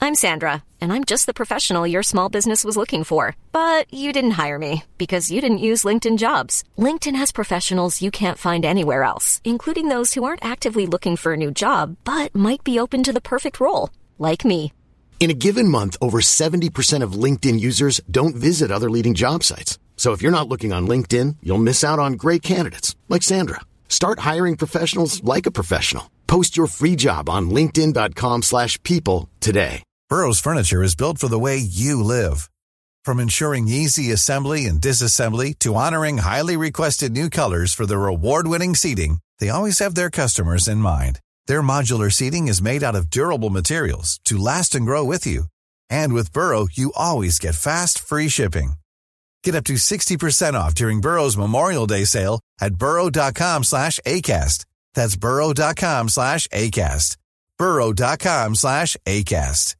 I'm Sandra, and I'm just the professional your small business was looking for. But you didn't hire me because you didn't use LinkedIn Jobs. LinkedIn has professionals you can't find anywhere else, including those who aren't actively looking for a new job, but might be open to the perfect role, like me. In a given month, over 70% of LinkedIn users don't visit other leading job sites. So if you're not looking on LinkedIn, you'll miss out on great candidates like Sandra. Start hiring professionals like a professional. Post your free job on linkedin.com/people today. Burrow's furniture is built for the way you live. From ensuring easy assembly and disassembly to honoring highly requested new colors for their award-winning seating, they always have their customers in mind. Their modular seating is made out of durable materials to last and grow with you. And with Burrow, you always get fast, free shipping. Get up to 60% off during Burrow's Memorial Day sale at burrow.com/ACAST. That's burrow.com/ACAST. burrow.com/ACAST.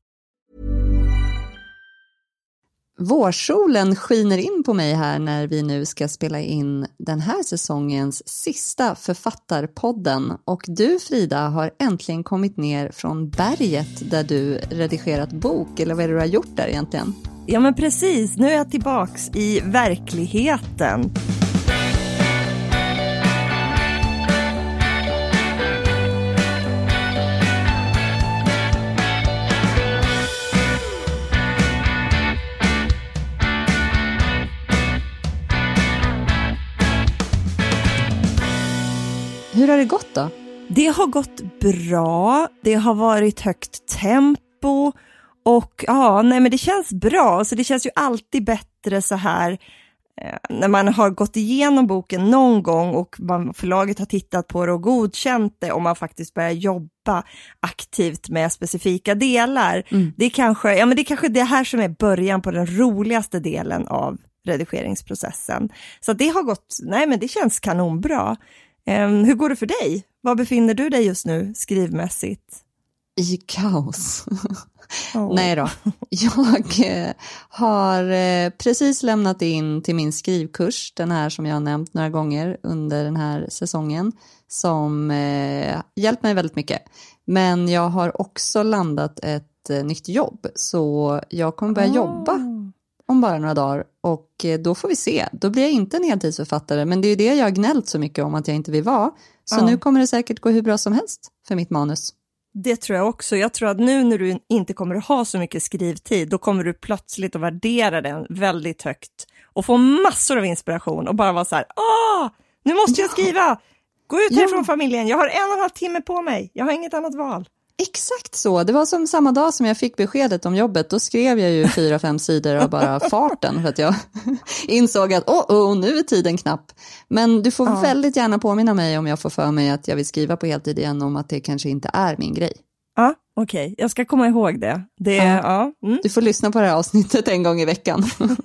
Vårsolen skiner in på mig här när vi nu ska spela in den här säsongens sista författarpodden. Och du, Frida, har äntligen kommit ner från berget där du redigerat bok. Eller vad är det du har gjort där egentligen? Ja, men precis. Nu är jag tillbaks i verkligheten. Hur har det gått då? Det har gått bra. Det har varit högt tempo. Och men det känns bra. Så det känns ju alltid bättre så här när man har gått igenom boken någon gång och förlaget har tittat på det och godkänt det, och man faktiskt börjar jobba aktivt med specifika delar. Det är kanske det här som är början på den roligaste delen av redigeringsprocessen. Så det har gått, det känns kanonbra. Hur går det för dig? Var befinner du dig just nu skrivmässigt? I kaos. Nej då. Jag har precis lämnat in till min skrivkurs, den här som jag har nämnt några gånger under den här säsongen, som hjälpt mig väldigt mycket. Men jag har också landat ett nytt jobb, så jag kommer börja jobba om bara några dagar, och då får vi se. Då blir jag inte en heltidsförfattare, men det är ju det jag har gnällt så mycket om att jag inte vill vara. Så nu kommer det säkert gå hur bra som helst för mitt manus. Det tror jag också. Jag tror att nu när du inte kommer att ha så mycket skrivtid, då kommer du plötsligt att värdera den väldigt högt och få massor av inspiration och bara vara så här: nu måste jag skriva! Gå ut här från familjen, jag har 1,5 timme på mig, jag har inget annat val. Exakt så, det var som samma dag som jag fick beskedet om jobbet, då skrev jag ju 4-5 sidor av bara farten för att jag insåg att nu är tiden knapp. Men du får väldigt gärna påminna mig om jag får för mig att jag vill skriva på heltid igen, om att det kanske inte är min grej. Ja, okej. Jag ska komma ihåg det. Du får lyssna på det här avsnittet en gång i veckan.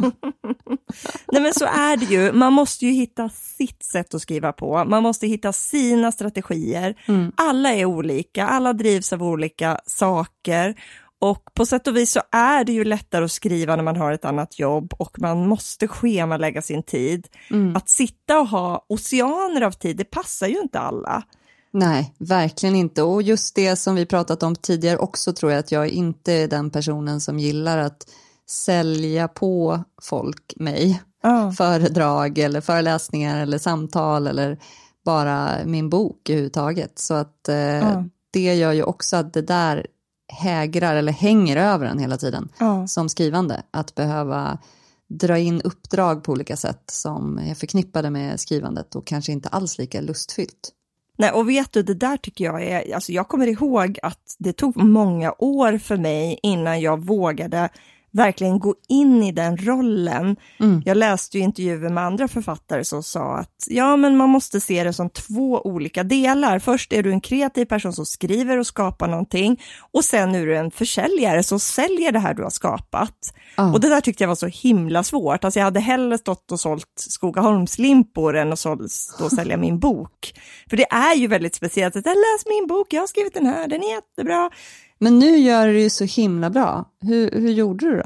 Nej, men så är det ju. Man måste ju hitta sitt sätt att skriva på. Man måste hitta sina strategier. Alla är olika. Alla drivs av olika saker. Och på sätt och vis så är det ju lättare att skriva när man har ett annat jobb. Och man måste schemalägga sin tid. Att sitta och ha oceaner av tid, det passar ju inte alla. Nej, verkligen inte. Och just det som vi pratat om tidigare också, tror jag att jag inte är den personen som gillar att sälja på folk mig. Föredrag eller föreläsningar eller samtal eller bara min bok överhuvudtaget. Så att det gör ju också att det där hägrar eller hänger över en hela tiden som skrivande. Att behöva dra in uppdrag på olika sätt som är förknippade med skrivandet och kanske inte alls lika lustfyllt. Nej, och vet du, det där tycker jag är, alltså jag kommer ihåg att det tog många år för mig innan jag vågade verkligen gå in i den rollen. Jag läste ju intervjuer med andra författare som sa att men man måste se det som 2 olika delar. Först är du en kreativ person som skriver och skapar någonting, och sen är du en försäljare som säljer det här du har skapat. Och det där tyckte jag var så himla svårt. Alltså jag hade hellre stått och sålt Skogaholmslimpor än att stå och sälja min bok. För det är ju väldigt speciellt att läs min bok, jag har skrivit den här, den är jättebra. Men nu gör du ju så himla bra. Hur gjorde du då?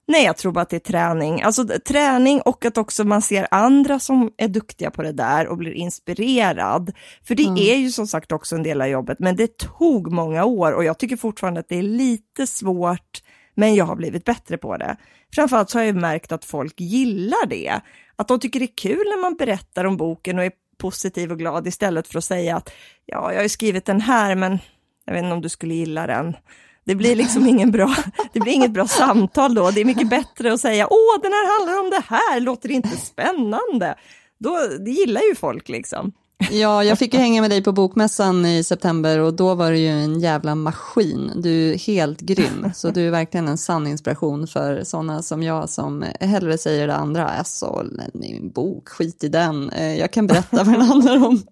Nej, jag tror bara att det är träning. Alltså träning och att också man ser andra som är duktiga på det där och blir inspirerad. För det är ju som sagt också en del av jobbet, men det tog många år och jag tycker fortfarande att det är lite svårt, men jag har blivit bättre på det. Framförallt så har jag märkt att folk gillar det. Att de tycker det är kul när man berättar om boken och är positiv och glad istället för att säga att ja, jag har skrivit den här, men jag vet inte om du skulle gilla den. Det blir liksom inget bra samtal då. Det är mycket bättre att säga, den här handlar om det här, låter det inte spännande? Det gillar ju folk liksom. Ja, jag fick ju hänga med dig på bokmässan i september och då var det ju en jävla maskin. Du är helt grym, så du är verkligen en sann inspiration för sådana som jag som hellre säger det andra. Alltså, min bok, skit i den. Jag kan berätta vad den handlar om.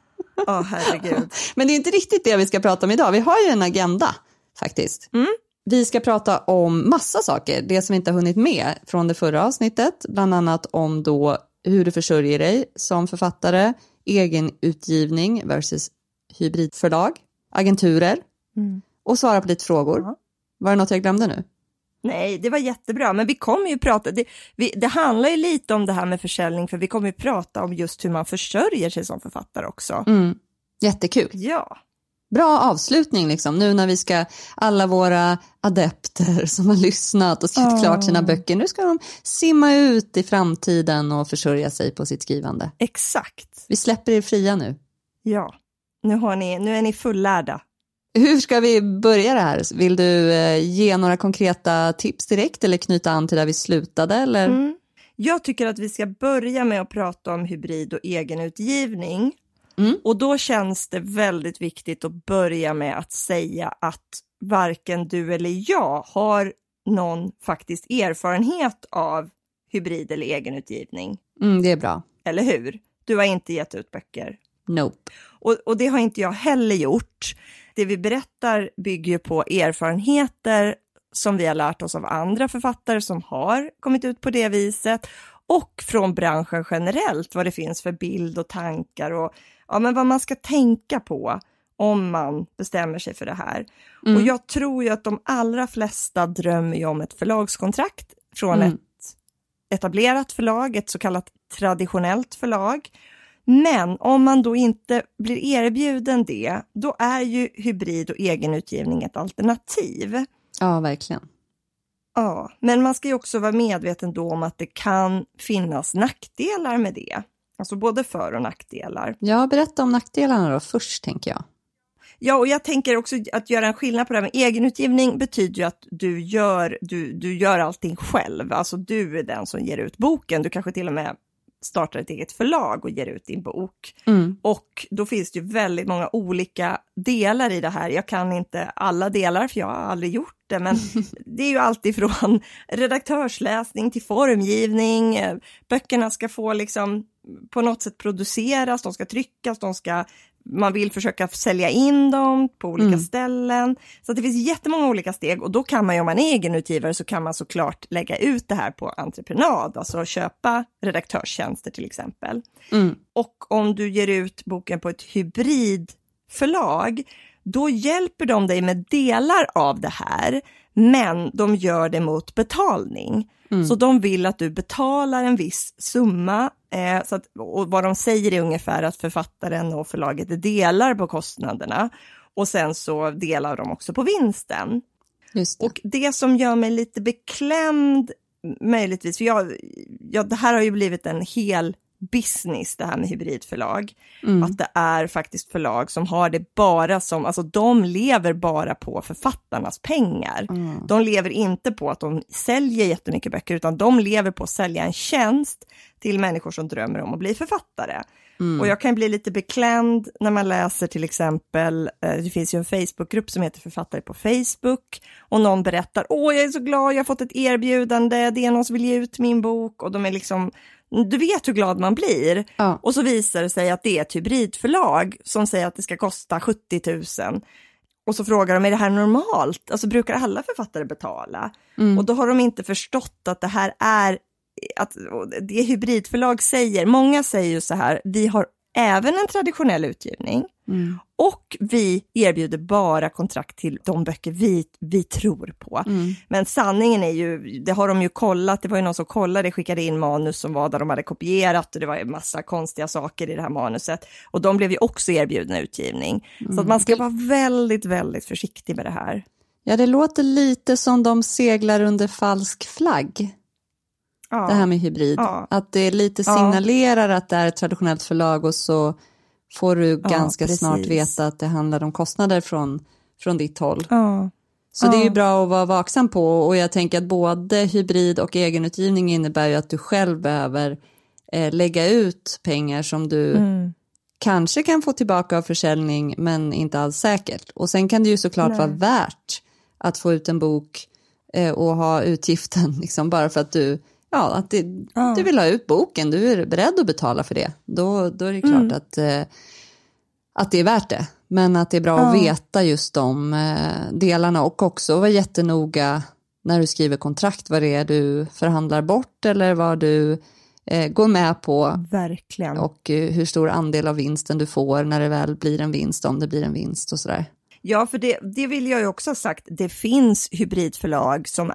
Herregud. Men det är inte riktigt det vi ska prata om idag. Vi har ju en agenda faktiskt. Vi ska prata om massa saker, det som vi inte har hunnit med från det förra avsnittet. Bland annat om då hur du försörjer dig som författare, egenutgivning versus hybridförlag, agenturer och svara på lite frågor. Var det något jag glömde nu? Nej, det var jättebra, men vi kommer ju prata, det handlar ju lite om det här med försäljning, för vi kommer ju prata om just hur man försörjer sig som författare också. Jättekul. Ja. Bra avslutning liksom, nu när vi ska, alla våra adepter som har lyssnat och skrivit klart sina böcker, nu ska de simma ut i framtiden och försörja sig på sitt skrivande. Exakt. Vi släpper er fria nu. Ja, nu är ni fullärda. Hur ska vi börja det här? Vill du ge några konkreta tips direkt eller knyta an till där vi slutade? Eller? Jag tycker att vi ska börja med att prata om hybrid och egenutgivning. Och då känns det väldigt viktigt att börja med att säga att varken du eller jag har någon faktisk erfarenhet av hybrid eller egenutgivning. Det är bra. Eller hur? Du har inte gett ut böcker. Nope. Och det har inte jag heller gjort. Det vi berättar bygger ju på erfarenheter som vi har lärt oss av andra författare som har kommit ut på det viset. Och från branschen generellt, vad det finns för bild och tankar och men vad man ska tänka på om man bestämmer sig för det här. Och jag tror ju att de allra flesta drömmer ju om ett förlagskontrakt från ett etablerat förlag, ett så kallat traditionellt förlag. Men om man då inte blir erbjuden det, då är ju hybrid och egenutgivning ett alternativ. Ja, verkligen. Ja, men man ska ju också vara medveten då om att det kan finnas nackdelar med det. Alltså både för- och nackdelar. Ja, berätta om nackdelarna då först, tänker jag. Ja, och jag tänker också att göra en skillnad på det här med egenutgivning betyder ju att du gör allting själv. Alltså du är den som ger ut boken. Du kanske till och med startar ett eget förlag och ger ut din bok. Och då finns det ju väldigt många olika delar i det här. Jag kan inte alla delar för jag har aldrig gjort det, men det är ju alltid från redaktörsläsning till formgivning. Böckerna ska få liksom på något sätt produceras, de ska tryckas, man vill försöka sälja in dem på olika ställen. Så det finns jättemånga olika steg och då kan man ju, om man är egenutgivare, så kan man såklart lägga ut det här på entreprenad. Alltså köpa redaktörstjänster till exempel. Och om du ger ut boken på ett hybridförlag, då hjälper de dig med delar av det här. Men de gör det mot betalning. Så de vill att du betalar en viss summa. Och vad de säger är ungefär att författaren och förlaget delar på kostnaderna. Och sen så delar de också på vinsten. Just det. Och det som gör mig lite beklämd möjligtvis, för det här har ju blivit en hel business, det här med hybridförlag. Att det är faktiskt förlag som har det bara som, alltså de lever bara på författarnas pengar. De lever inte på att de säljer jättemycket böcker, utan de lever på att sälja en tjänst till människor som drömmer om att bli författare. Och jag kan bli lite beklämd när man läser till exempel, det finns ju en Facebookgrupp som heter Författare på Facebook, och någon berättar, jag är så glad, jag har fått ett erbjudande, det är någon som vill ge ut min bok, och de är liksom, du vet hur glad man blir. Och så visar det sig att det är ett hybridförlag som säger att det ska kosta 70 000. Och så frågar de, är det här normalt? Alltså brukar alla författare betala? Och då har de inte förstått att det här är, att det hybridförlag säger, många säger ju så här, vi har även en traditionell utgivning. Och vi erbjuder bara kontrakt till de böcker vi tror på. Men sanningen är ju, det har de ju kollat, det var ju någon som kollade, skickade in manus som var där de hade kopierat och det var en massa konstiga saker i det här manuset. Och de blev ju också erbjudna utgivning. Så att man ska vara väldigt, väldigt försiktig med det här. Ja, det låter lite som de seglar under falsk flagg. Ja. Det här med hybrid. Ja. Att det lite signalerar att det är ett traditionellt förlag och så får du ganska snart veta att det handlar om kostnader från ditt håll. Ja. Så det är ju bra att vara vaksam på, och jag tänker att både hybrid och egenutgivning innebär ju att du själv behöver lägga ut pengar som du kanske kan få tillbaka av försäljning men inte alls säkert. Och sen kan det ju såklart vara värt att få ut en bok och ha utgiften liksom bara för att du du vill ha ut boken, du är beredd att betala för det. Då är det klart att det är värt det. Men att det är bra att veta just de delarna, och också vara jättenoga när du skriver kontrakt vad det är du förhandlar bort eller vad du går med på. Verkligen. Och hur stor andel av vinsten du får när det väl blir en vinst, om det blir en vinst och sådär. Ja, för det vill jag ju också ha sagt. Det finns hybridförlag som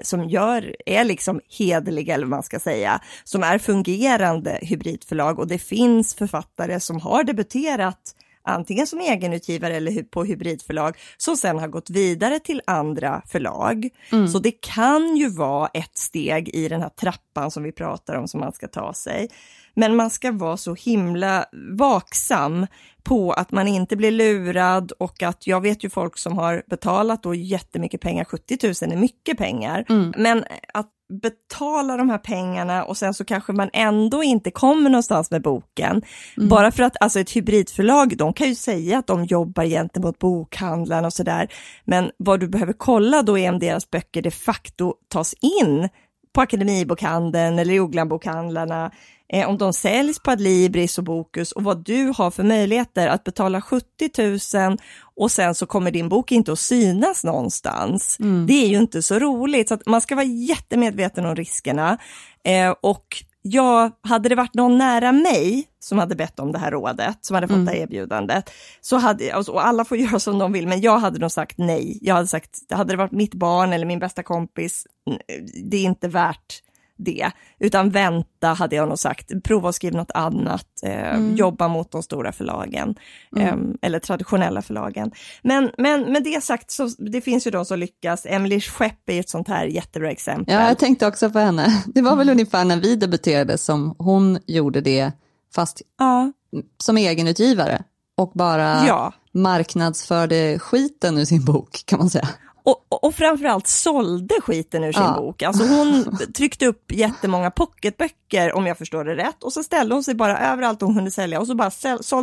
är liksom hederliga, eller vad man ska säga, som är fungerande hybridförlag, och det finns författare som har debuterat antingen som egenutgivare eller på hybridförlag som sen har gått vidare till andra förlag. Så det kan ju vara ett steg i den här trappan som vi pratar om som man ska ta sig. Men man ska vara så himla vaksam på att man inte blir lurad, och att jag vet ju folk som har betalat då jättemycket pengar, 70 000 är mycket pengar. Men att betala de här pengarna och sen så kanske man ändå inte kommer någonstans med boken. Bara för att alltså ett hybridförlag, de kan ju säga att de jobbar gentemot bokhandlarna och sådär. Men vad du behöver kolla då är om deras böcker de facto tas in på Akademibokhandeln eller Joglan-bokhandlarna, om de säljs på Adlibris och Bokus, och vad du har för möjligheter att betala 70 000 och sen så kommer din bok inte att synas någonstans. Det är ju inte så roligt, så att man ska vara jättemedveten om riskerna. Och hade det varit någon nära mig som hade bett om det här rådet, som hade fått det erbjudandet, så och alla får göra som de vill, men jag hade nog sagt nej. Jag hade sagt, hade det varit mitt barn eller min bästa kompis, det är inte värt det, utan vänta, hade jag nog sagt. Prova att skriva något annat, jobba mot de stora förlagen eller traditionella förlagen. Men med det sagt, så det finns ju de som lyckas. Emily Skepp är ett sånt här jättebra exempel. Ja, jag tänkte också på henne. Det var väl ungefär när vi debuterade som hon gjorde det, fast som egenutgivare, och bara marknadsförde skiten ur sin bok, kan man säga. Och framförallt sålde skiten ur sin bok. Alltså hon tryckte upp jättemånga pocketböcker, om jag förstår det rätt. Och så ställde hon sig bara överallt hon kunde sälja. Och så bara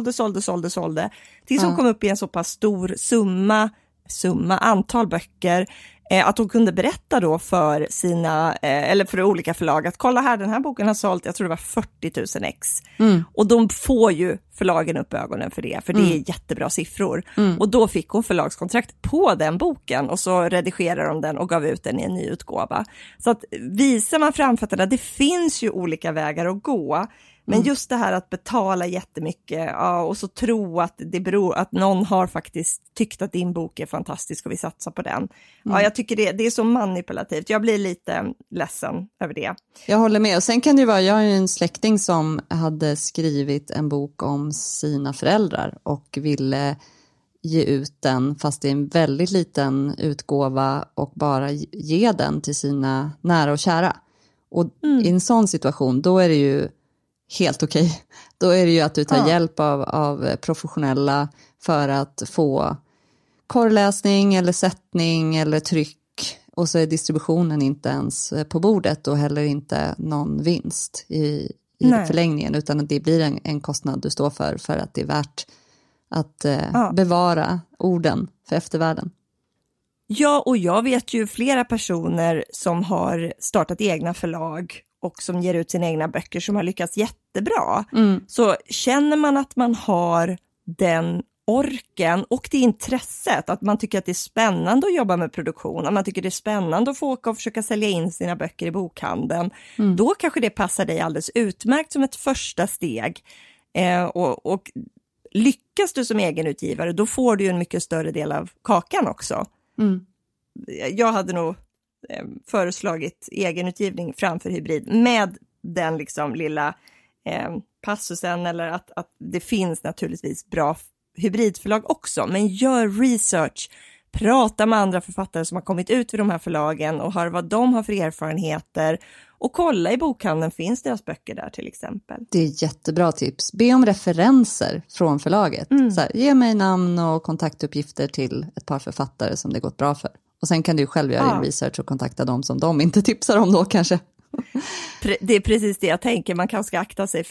sålde. Tills hon kom upp i en så pass stor summa antal böcker. Att hon kunde berätta då för sina, eller för olika förlag, att kolla här, den här boken har sålt, jag tror det var 40 000 ex. Och de får ju förlagen upp ögonen för det är jättebra siffror. Och då fick hon förlagskontrakt på den boken, och så redigerade de den och gav ut den i en ny utgåva. Så att visar man framfötterna, det finns ju olika vägar att gå. Men just det här att betala jättemycket och så tro att det beror att någon har faktiskt tyckt att din bok är fantastisk och vi satsar på den. Ja, jag tycker det är så manipulativt. Jag blir lite ledsen över det. Jag håller med. Och sen kan det ju vara, jag har ju en släkting som hade skrivit en bok om sina föräldrar och ville ge ut den, fast det är en väldigt liten utgåva, och bara ge den till sina nära och kära. Och i en sån situation, då är det ju helt okej. Då är det ju att du tar hjälp av professionella för att få korrläsning eller sättning eller tryck, och så är distributionen inte ens på bordet och heller inte någon vinst i förlängningen, utan det blir en kostnad du står för att det är värt att bevara orden för eftervärlden. Ja, och jag vet ju flera personer som har startat egna förlag och som ger ut sina egna böcker som har lyckats jättebra. Så känner man att man har den orken och det intresset, att man tycker att det är spännande att jobba med produktion, att man tycker det är spännande att få åka och försöka sälja in sina böcker i bokhandeln, då kanske det passar dig alldeles utmärkt som ett första steg. Och lyckas du som egenutgivare, då får du ju en mycket större del av kakan också. Jag hade nog föreslagit egenutgivning framför hybrid med den liksom lilla passusen, eller att det finns naturligtvis bra hybridförlag också, men gör research, prata med andra författare som har kommit ut vid de här förlagen och hör vad de har för erfarenheter, och kolla i bokhandeln, finns deras böcker där till exempel. Det är jättebra tips. Be om referenser från förlaget. Så här, ge mig namn och kontaktuppgifter till ett par författare som det gått bra för. Och sen kan du själv göra din research och kontakta dem som de inte tipsar om då kanske. Det är precis det jag tänker. Man kanske ska akta sig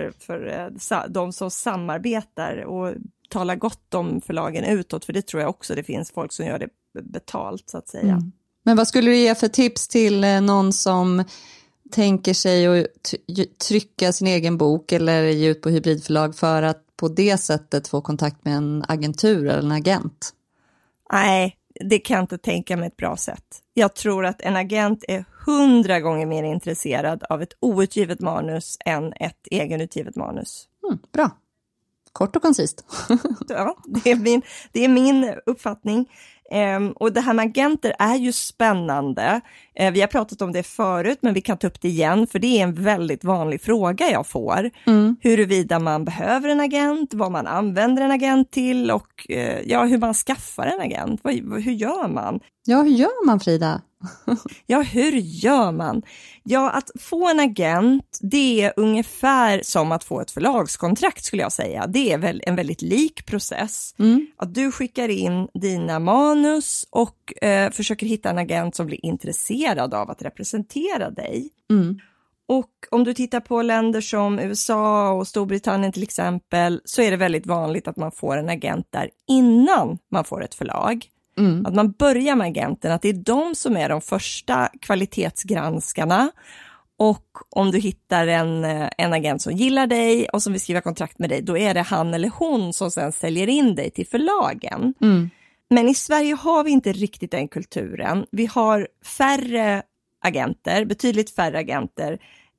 för de som samarbetar och tala gott om förlagen utåt. För det tror jag också det finns folk som gör det betalt så att säga. Men vad skulle du ge för tips till någon som tänker sig att trycka sin egen bok eller ge ut på hybridförlag för att på det sättet få kontakt med en agentur eller en agent? Nej, det kan jag inte tänka mig ett bra sätt. Jag tror att en agent är 100 gånger mer intresserad av ett outgivet manus än ett egenutgivet manus. Bra. Kort och koncist. Ja, det är min uppfattning. Och det här med agenter är ju spännande. Vi har pratat om det förut, men vi kan ta upp det igen, för det är en väldigt vanlig fråga jag får. Huruvida man behöver en agent, vad man använder en agent till och hur man skaffar en agent. Hur gör man? Ja, hur gör man, Frida? Ja, hur gör man? Ja, att få en agent, det är ungefär som att få ett förlagskontrakt skulle jag säga. Det är väl en väldigt lik process. Att du skickar in dina manus och försöker hitta en agent som blir intresserad av att representera dig. Och om du tittar på länder som USA och Storbritannien till exempel, så är det väldigt vanligt att man får en agent där innan man får ett förlag. Att man börjar med agenten, att det är de som är de första kvalitetsgranskarna, och om du hittar en agent som gillar dig och som vill skriva kontrakt med dig, då är det han eller hon som sen säljer in dig till förlagen. Men i Sverige har vi inte riktigt den kulturen. Vi har färre agenter, betydligt färre agenter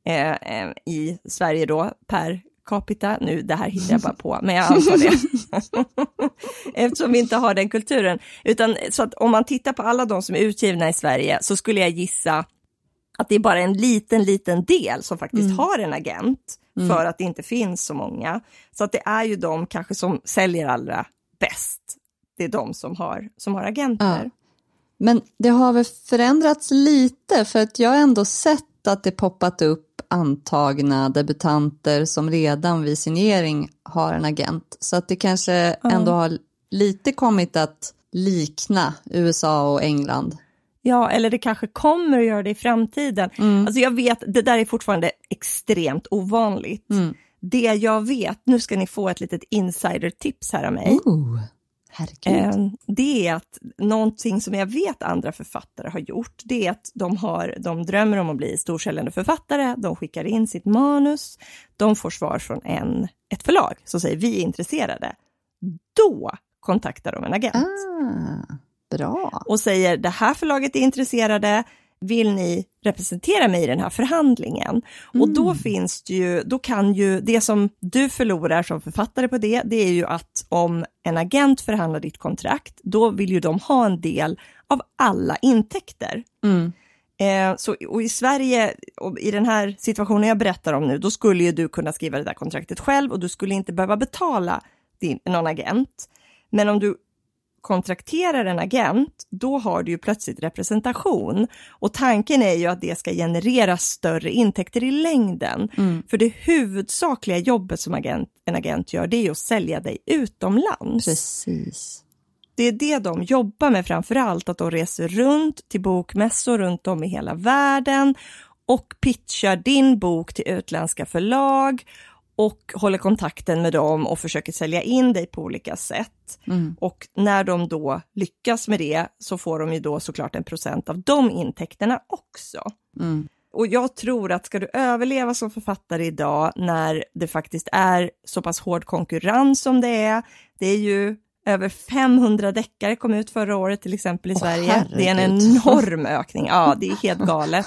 i Sverige då per capita. Nu, det här hittar jag bara på, men jag antar det. Eftersom vi inte har den kulturen. Utan, så att om man tittar på alla de som är utgivna i Sverige, så skulle jag gissa att det är bara en liten del som faktiskt har en agent, för att det inte finns så många. Så att det är ju de kanske som säljer allra bäst. Det är de som har agenter. Ja. Men det har väl förändrats lite, för att jag har ändå sett att det poppat upp antagna debutanter som redan vid signering har en agent. Så att det kanske ändå har lite kommit att likna USA och England. Ja, eller det kanske kommer att göra det i framtiden. Alltså jag vet, det där är fortfarande extremt ovanligt. Det jag vet, nu ska ni få ett litet insider-tips här av mig. Herregud. Det är att någonting som jag vet andra författare har gjort, det är att de drömmer om att bli storsäljande författare, de skickar in sitt manus, de får svar från ett förlag som säger vi är intresserade. Då kontaktar de en agent. Bra. Och säger det här förlaget är intresserade, vill ni representera mig i den här förhandlingen? Och då finns det ju, då kan ju det som du förlorar som författare på det är ju att om en agent förhandlar ditt kontrakt, då vill ju de ha en del av alla intäkter. Och i Sverige, och i den här situationen jag berättar om nu, då skulle ju du kunna skriva det där kontraktet själv och du skulle inte behöva betala någon agent. Men om du kontrakterar en agent, då har du ju plötsligt representation. Och tanken är ju att det ska generera större intäkter i längden. För det huvudsakliga jobbet som en agent gör, det är ju att sälja dig utomlands. Precis. Det är det de jobbar med framförallt, att de reser runt till bokmässor runt om i hela världen och pitchar din bok till utländska förlag och håller kontakten med dem och försöker sälja in dig på olika sätt. Och när de då lyckas med det, så får de ju då såklart 1% av de intäkterna också. Och jag tror att ska du överleva som författare idag, när det faktiskt är så pass hård konkurrens som det är ju Över 500 deckare kom ut förra året till exempel i Sverige. Det är en enorm ökning. Ja, det är helt galet.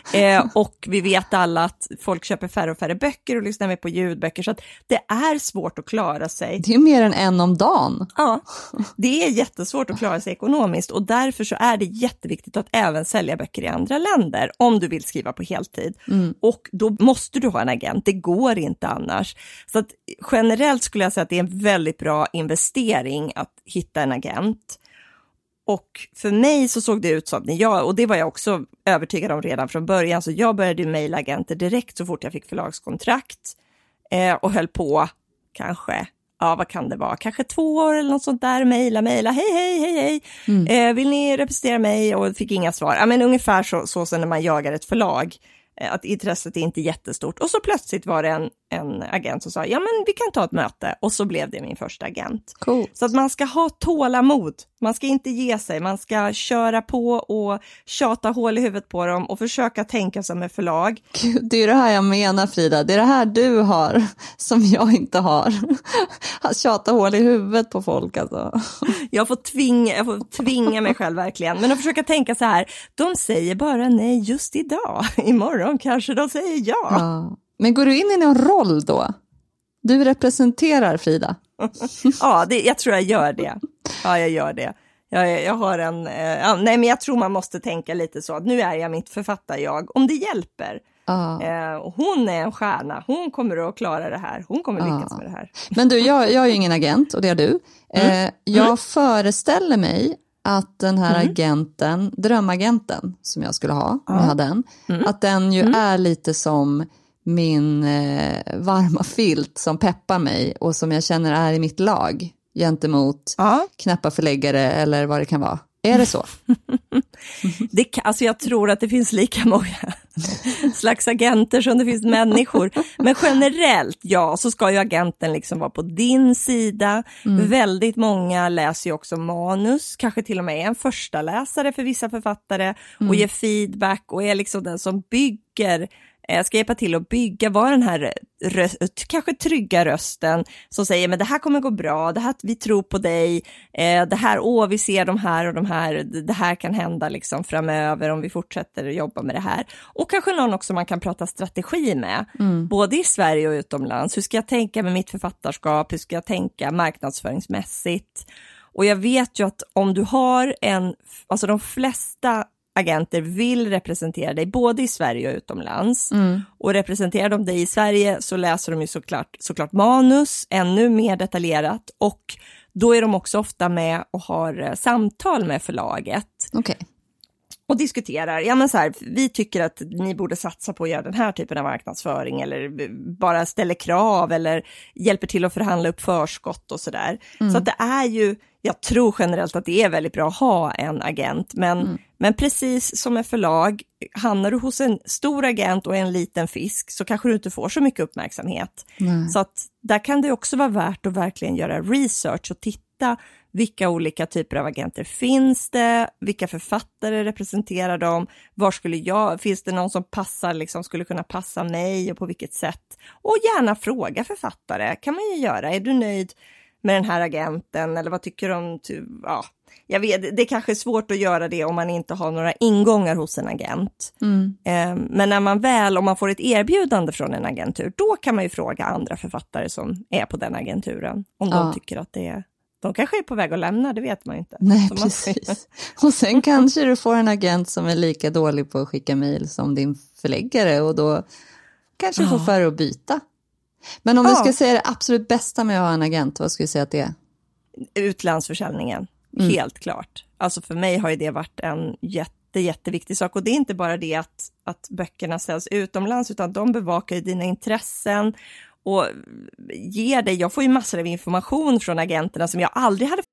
Och vi vet alla att folk köper färre och färre böcker och lyssnar mer på ljudböcker. Så att det är svårt att klara sig. Det är mer än en om dagen. Ja, det är jättesvårt att klara sig ekonomiskt. Och därför så är det jätteviktigt att även sälja böcker i andra länder. Om du vill skriva på heltid. Och då måste du ha en agent. Det går inte annars. Så att generellt skulle jag säga att det är en väldigt bra investering att hitta en agent. Och för mig så såg det ut så att och det var jag också övertygad om redan från början, så jag började mejla agenter direkt så fort jag fick förlagskontrakt och höll på kanske, vad kan det vara, kanske 2 år eller något sånt där, mejla, hej, vill ni representera mig, och fick inga svar. Ja, men ungefär så när man jagar ett förlag, att intresset är inte jättestort. Och så plötsligt var det en agent som sa, ja men vi kan ta ett möte. Och så blev det min första agent. Cool. Så att man ska ha tålamod. Man ska inte ge sig. Man ska köra på och tjata hål i huvudet på dem och försöka tänka som ett förlag. Gud, det är det här jag menar, Frida. Det är det här du har som jag inte har. Att tjata hål i huvudet på folk alltså. Jag får tvinga mig själv verkligen. Men att försöka tänka så här, de säger bara nej just idag. Imorgon kanske de säger ja. Men går du in i någon roll då? Du representerar Frida. Ja, jag tror jag gör det. Ja, jag gör det. Jag har nej, men jag tror man måste tänka lite så att nu är jag mitt författarjag, om det hjälper. Hon är en stjärna, hon kommer att klara det här, hon kommer lyckas med det här. Men du, jag är ju ingen agent, och det är du. Jag föreställer mig att den här agenten, drömagenten som jag skulle ha, om jag hade en, att den ju är lite som min varma filt som peppar mig och som jag känner är i mitt lag gentemot knappa förläggare eller vad det kan vara. Är det så? Alltså jag tror att det finns lika många slags agenter som det finns människor. Men generellt, så ska ju agenten liksom vara på din sida. Väldigt många läser ju också manus, kanske till och med är en första läsare för vissa författare och ger feedback och är liksom den som bygger, ska hjälpa till att bygga, vara den här kanske trygga rösten som säger, men det här kommer gå bra, det här, vi tror på dig, det här, vi ser de här och de här, det här kan hända liksom framöver om vi fortsätter att jobba med det här. Och kanske någon också man kan prata strategi med, både i Sverige och utomlands. Hur ska jag tänka med mitt författarskap? Hur ska jag tänka marknadsföringsmässigt? Och jag vet ju att om du har alltså de flesta agenter vill representera dig både i Sverige och utomlands. Och representerar de dig i Sverige så läser de ju såklart manus ännu mer detaljerat, och då är de också ofta med och har samtal med förlaget. Okej. Och diskuterar, vi tycker att ni borde satsa på att göra den här typen av marknadsföring, eller bara ställer krav eller hjälper till att förhandla upp förskott och sådär. Så att det är ju, jag tror generellt att det är väldigt bra att ha en agent, men precis som ett förlag, hamnar du hos en stor agent och en liten fisk så kanske du inte får så mycket uppmärksamhet. Så att där kan det också vara värt att verkligen göra research och titta vilka olika typer av agenter finns det, vilka författare representerar dem, finns det någon som passar, liksom skulle kunna passa mig och på vilket sätt. Och gärna fråga författare, kan man ju göra, är du nöjd med den här agenten eller vad tycker du om, jag vet, det är kanske svårt att göra det om man inte har några ingångar hos en agent. Men när om man får ett erbjudande från en agentur, då kan man ju fråga andra författare som är på den agenturen om de tycker att det är, de kanske är på väg att lämna, det vet man ju inte. Nej, precis. Och sen kanske du får en agent som är lika dålig på att skicka mejl som din förläggare, och då kanske du får för att byta. Men om vi ska säga det absolut bästa med att ha en agent, vad skulle du säga att det är? Utlandsförsäljningen, helt klart. Alltså för mig har ju det varit en jätteviktig sak. Och det är inte bara det att böckerna säljs utomlands, utan de bevakar ju dina intressen och ger dig, jag får ju massor av information från agenterna som jag aldrig hade.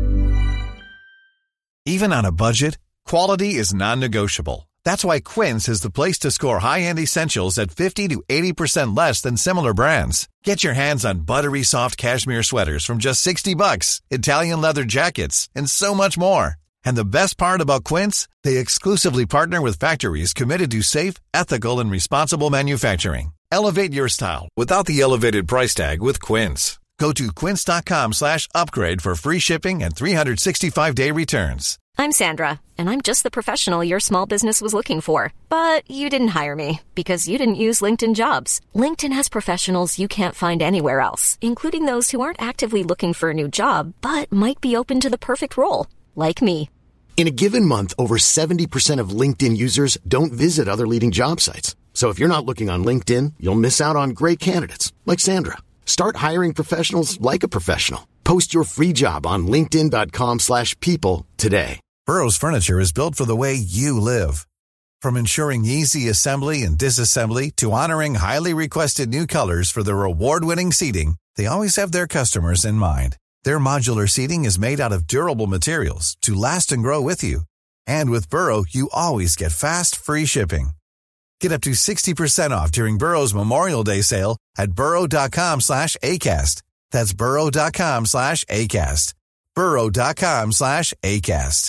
Even on a budget, quality is non-negotiable. That's why Quince is the place to score high-end essentials at 50 to 80% less than similar brands. Get your hands on buttery soft cashmere sweaters from just $60, Italian leather jackets, and so much more. And the best part about Quince, they exclusively partner with factories committed to safe, ethical, and responsible manufacturing. Elevate your style without the elevated price tag with Quince. Go to quince.com/upgrade for free shipping and 365-day returns. I'm Sandra, and I'm just the professional your small business was looking for. But you didn't hire me because you didn't use LinkedIn Jobs. LinkedIn has professionals you can't find anywhere else, including those who aren't actively looking for a new job, but might be open to the perfect role, like me. In a given month, over 70% of LinkedIn users don't visit other leading job sites. So if you're not looking on LinkedIn, you'll miss out on great candidates like Sandra. Start hiring professionals like a professional. Post your free job on linkedin.com/people today. Burrow's furniture is built for the way you live. From ensuring easy assembly and disassembly to honoring highly requested new colors for their award-winning seating, they always have their customers in mind. Their modular seating is made out of durable materials to last and grow with you. And with Burrow, you always get fast, free shipping. Get up to 60% off during Burrow's Memorial Day sale at burrow.com/ACAST. That's burrow.com/ACAST. burrow.com/ACAST.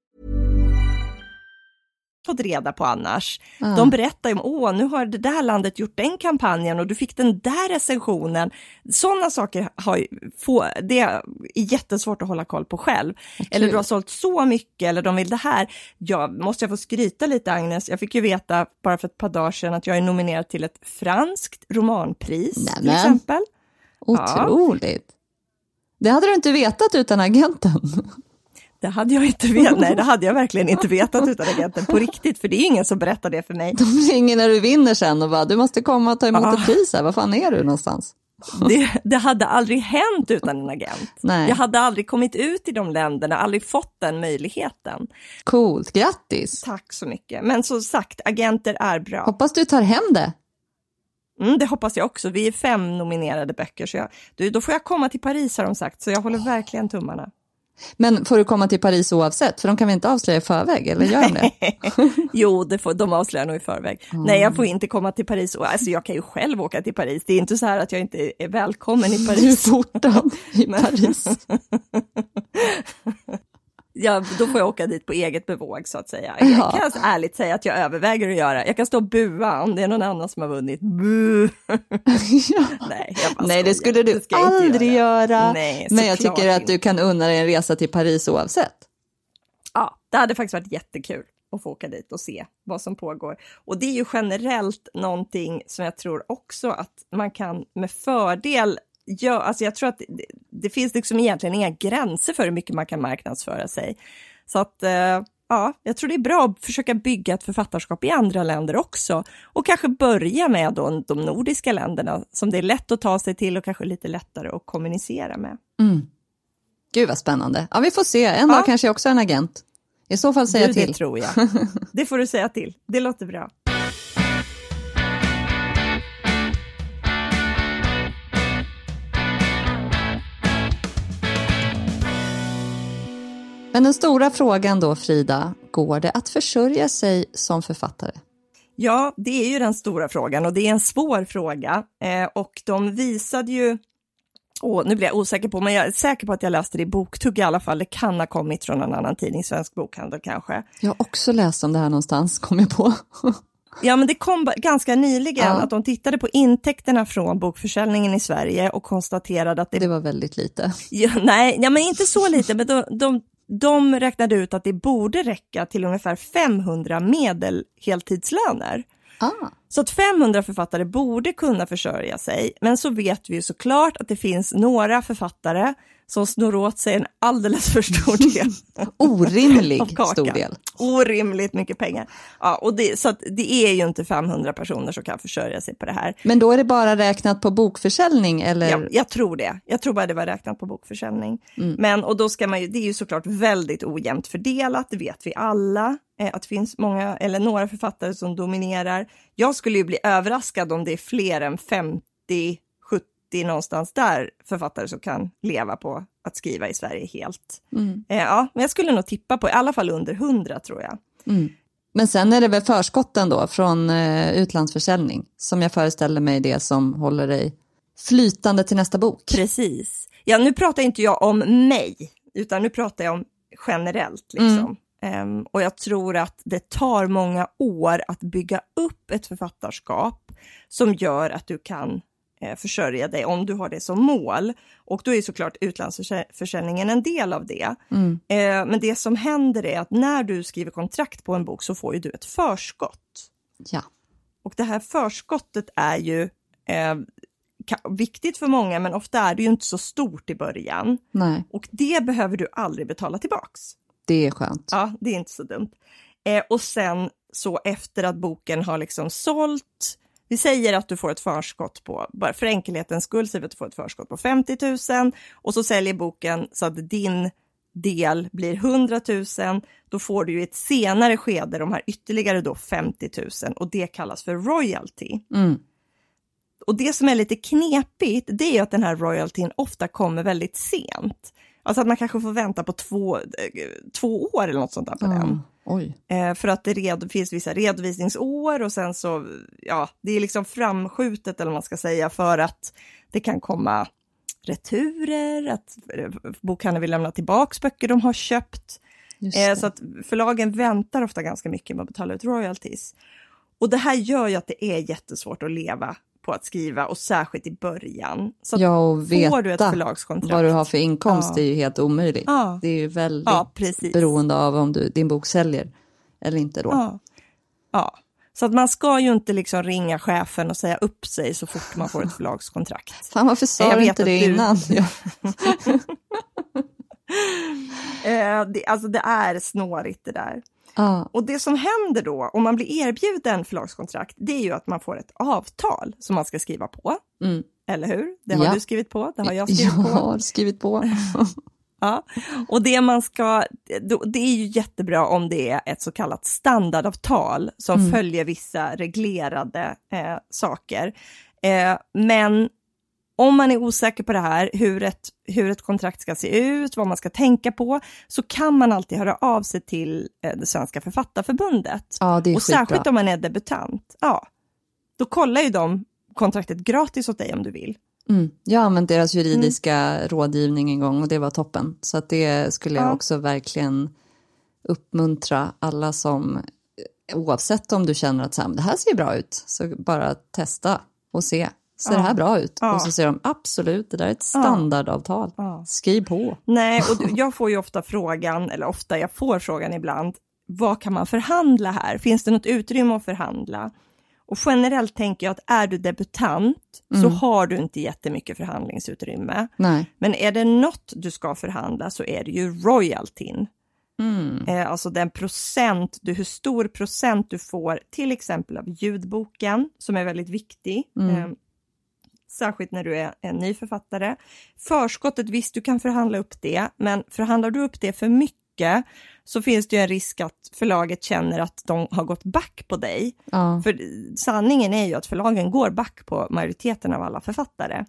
Fått reda på annars. De berättar ju om, nu har det där landet gjort den kampanjen och du fick den där recensionen. Sådana saker det är jättesvårt att hålla koll på själv. Okay. Eller du har sålt så mycket, eller de vill det här. Måste jag få skryta lite, Agnes? Jag fick ju veta bara för ett par dagar sedan att jag är nominerad till ett franskt romanpris. Till exempel. Otroligt. Ja. Det hade du inte vetat utan agenten. Det hade jag inte vetat. Nej, det hade jag verkligen inte vetat utan agenten på riktigt. För det är ingen som berättar det för mig. De ringer när du vinner sen och bara, du måste komma och ta emot ett pris här. Var fan är du någonstans? Det hade aldrig hänt utan en agent. Nej. Jag hade aldrig kommit ut i de länderna, aldrig fått den möjligheten. Coolt, grattis. Tack så mycket. Men som sagt, agenter är bra. Hoppas du tar hem det. Det hoppas jag också. Vi är 5 nominerade böcker. Så då får jag komma till Paris, har de sagt. Så jag håller verkligen tummarna. Men får du komma till Paris oavsett? För de kan väl inte avslöja i förväg, eller gör de det? Jo, de avslöjar nog i förväg. Nej, jag får inte komma till Paris. Alltså, jag kan ju själv åka till Paris. Det är inte så här att jag inte är välkommen i Paris. Du är fortan i Paris. Ja, då får jag åka dit på eget bevåg, så att säga. Jag kan alltså ärligt säga att jag överväger att göra. Jag kan stå och bua om det är någon annan som har vunnit. Nej, det skulle du aldrig göra. Nej, men jag tycker att du kan unna dig en resa till Paris oavsett. Ja, det hade faktiskt varit jättekul att få åka dit och se vad som pågår. Och det är ju generellt någonting som jag tror också att man kan med fördel. Ja, alltså jag tror att det finns liksom egentligen inga gränser för hur mycket man kan marknadsföra sig. Så att jag tror det är bra att försöka bygga ett författarskap i andra länder också. Och kanske börja med de nordiska länderna som det är lätt att ta sig till och kanske lite lättare att kommunicera med. Gud vad spännande. Ja, vi får se. En dag kanske jag också är en agent. I så fall säga till. Det tror jag. Det får du säga till. Det låter bra. Men den stora frågan då, Frida, går det att försörja sig som författare? Ja, det är ju den stora frågan och det är en svår fråga. Och de visade ju, nu blir jag osäker på, men jag är säker på att jag läste det i Boktugg i alla fall. Det kan ha kommit från en annan tidning, Svensk Bokhandel kanske. Jag har också läst om det här någonstans, kom jag på. Ja, men det kom ganska nyligen att de tittade på intäkterna från bokförsäljningen i Sverige och konstaterade att det var väldigt lite. Ja, men inte så lite, men de räknade ut att det borde räcka till ungefär 500 medelheltidslöner. Så att 500 författare borde kunna försörja sig. Men så vet vi ju såklart att det finns några författare som snor åt sig en alldeles för stor del. Orimlig stor del. Orimligt mycket pengar. Ja, och så att det är ju inte 500 personer som kan försörja sig på det här. Men då är det bara räknat på bokförsäljning? Eller? Ja, jag tror det. Jag tror bara det var räknat på bokförsäljning. Men, och då ska man ju, det är ju såklart väldigt ojämnt fördelat, det vet vi alla. Att det finns många eller några författare som dominerar. Jag skulle ju bli överraskad om det är fler än 50, 70 någonstans där författare som kan leva på att skriva i Sverige helt. Men jag skulle nog tippa på i alla fall under 100 tror jag. Men sen är det väl förskotten då från utlandsförsäljning som jag föreställer mig det som håller dig flytande till nästa bok. Precis. Ja, nu pratar inte jag om mig utan nu pratar jag om generellt liksom. Och jag tror att det tar många år att bygga upp ett författarskap som gör att du kan försörja dig om du har det som mål. Och då är såklart utlandsförsäljningen en del av det. Men det som händer är att när du skriver kontrakt på en bok så får ju du ett förskott. Ja. Och det här förskottet är ju viktigt för många, men ofta är det ju inte så stort i början. Nej. Och det behöver du aldrig betala tillbaks. Det är skönt. Ja, det är inte så dumt. Och sen så efter att boken har liksom sålt, vi säger att du får ett förskott på, bara för enkelhetens skull säger vi att du får ett förskott på 50 000 och så säljer boken så att din del blir 100 000, då får du ju ett senare skede de här ytterligare då 50 000 och det kallas för royalty. Och det som är lite knepigt, det är att den här royaltyn ofta kommer väldigt sent. Alltså att man kanske får vänta på två år eller något sånt där på den. Oj. För att det finns vissa redovisningsår och sen så, ja, det är liksom framskjutet eller vad man ska säga för att det kan komma returer, att bokhandeln vill lämna tillbaka böcker de har köpt. Så att förlagen väntar ofta ganska mycket med att betala ut royalties. Och det här gör ju att det är jättesvårt att leva på att skriva och särskilt i början. Så och får du ett förlagskontrakt. Vad du har för inkomst är ju helt omöjligt. Det är ju väldigt beroende av om din bok säljer eller inte då. Ja, så att man ska ju inte liksom ringa chefen och säga upp sig så fort man får ett förlagskontrakt. Fan, varför sa du inte det innan? Det är snårigt det där. Och det som händer då om man blir erbjuden förlagskontrakt, det är ju att man får ett avtal som man ska skriva på. Eller hur? Det har du skrivit på, det har jag skrivit på. Jag har skrivit på. Ja, och det man ska, det är ju jättebra om det är ett så kallat standardavtal som följer vissa reglerade saker. Men om man är osäker på det här, hur ett kontrakt ska se ut, vad man ska tänka på, så kan man alltid höra av sig till det Svenska Författarförbundet. Ja, det är och skitbra. Särskilt om man är debutant. Ja, då kollar ju de kontraktet gratis åt dig om du vill. Jag har använt deras juridiska rådgivning en gång och det var toppen. Så att det skulle jag också verkligen uppmuntra alla som, oavsett om du känner att det här ser bra ut, så bara testa och se. Ser det här bra ut? Och så säger de absolut, det där är ett standardavtal. Skriv på. Nej, och jag får ju ofta frågan, eller ofta jag får frågan ibland, vad kan man förhandla här? Finns det något utrymme att förhandla? Och generellt tänker jag att är du debutant så har du inte jättemycket förhandlingsutrymme. Nej. Men är det något du ska förhandla så är det ju royaltyn. Alltså den hur stor procent du får till exempel av ljudboken som är väldigt viktig. Särskilt när du är en ny författare. Förskottet, visst du kan förhandla upp det, men förhandlar du upp det för mycket så finns det ju en risk att förlaget känner att de har gått back på dig. För sanningen är ju att förlagen går back på majoriteten av alla författare.